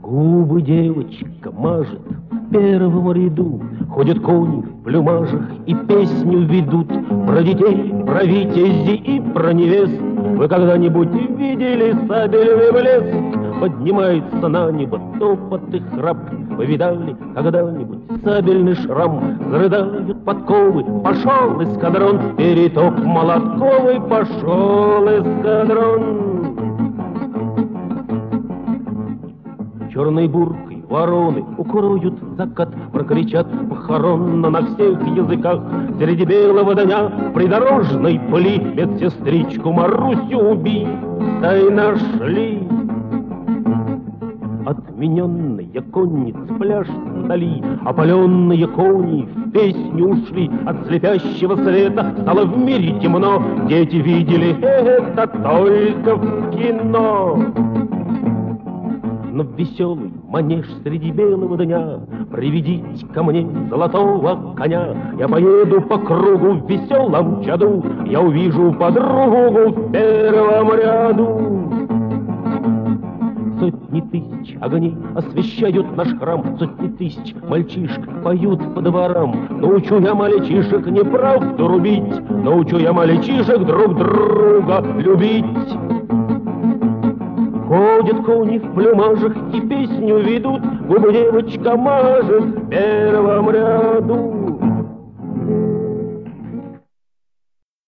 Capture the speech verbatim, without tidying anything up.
Губы девочка мажет в первом ряду, ходят кони в плюмажах и песню ведут про детей, про витязей и про невест. Вы когда-нибудь видели сабельный блеск? Поднимается на небо топот и храп. Вы видали когда-нибудь сабельный шрам? Зарыдают подковы, пошел эскадрон, перетоп молотковый, пошел эскадрон. Черной буркой вороны укроют закат, прокричат похоронно на всех языках. Среди белого дня придорожной пыли медсестричку Марусю убитой нашли. Отмененные конницы пляж вдали, опаленные кони в песню ушли. От слепящего света стало в мире темно, дети видели это только в кино. Но в веселый манеж среди белого дня приведите ко мне золотого коня. Я поеду по кругу в веселом чаду, я увижу подругу в первом ряду. Сотни тысяч огней освещают наш храм, сотни тысяч мальчишек поют по дворам. Научу я мальчишек неправду рубить, научу я мальчишек друг друга любить. Ходят кони в плюмажах и песню ведут, губы девочка мажет в первом ряду.